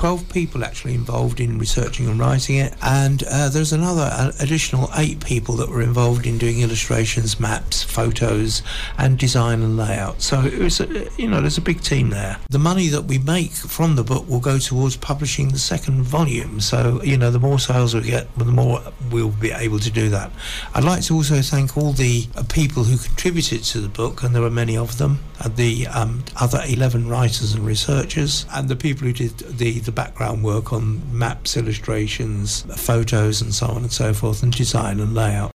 12 people actually involved in researching and writing it, and there's another additional 8 people that were involved in doing illustrations, maps, photos, and design and layout. So it was, there's a big team there. The money that we make from the book will go towards publishing the second volume. So, the more sales we get, the more we'll be able to do that. I'd like to also thank all the people who contributed to the book, and there were many of them, the other 11 writers and researchers, and the people who did the background work on maps, illustrations, photos, and so on and so forth, and design and layout.